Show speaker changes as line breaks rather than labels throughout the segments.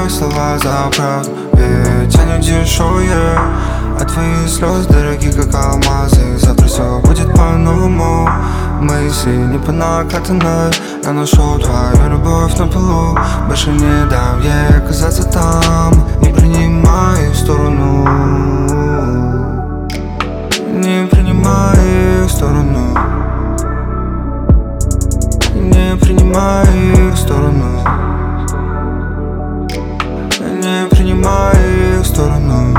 принимай слова за правду, ведь они дешевые. А твои слезы дороги, как алмазы. Завтра все будет по-новому. Мысли не по накатанной. Я нашел твою любовь на полу. Больше не дам ей оказаться там. Не принимай их сторону. Не принимай их сторону. Не принимай их сторону. Не принимай их сторону.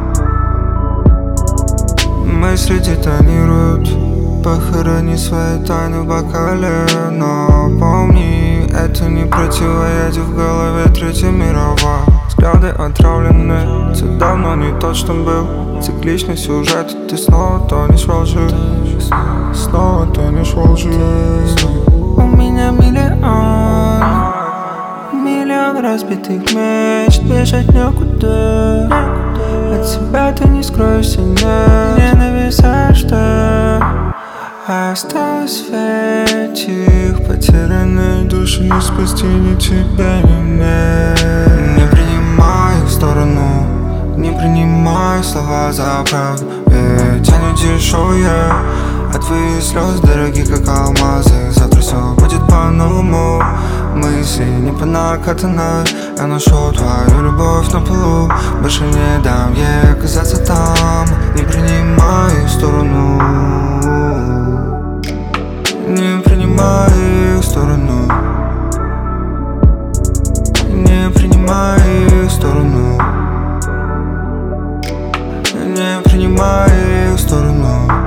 Мысли детонируют. Похорони свои тайны в бокале. Но помни, это не противоядие в голове Третья мировая. Взгляды отравлены, ты давно не тот, что был. Цикличный сюжет, ты снова тонешь во лжи. Снова тонешь во лжи. У меня миллион разбитых мечт. Бежать некуда. От себя ты не скроешься, не нависаешь ты. Осталось в этих потерянных души. Не спасти ни тебя, ни меня. Не принимай их сторону. Не принимай слова за правду, ведь они дешевые. А твои слезы дороги, как алмазы. Завтра все будет по-новому. Мысли не по накатанной. Я нашел твою любовь на полу. Больше не дам ей оказаться там. Не принимай их сторону. Не принимай их сторону. Не принимай их сторону. Не принимай их сторону.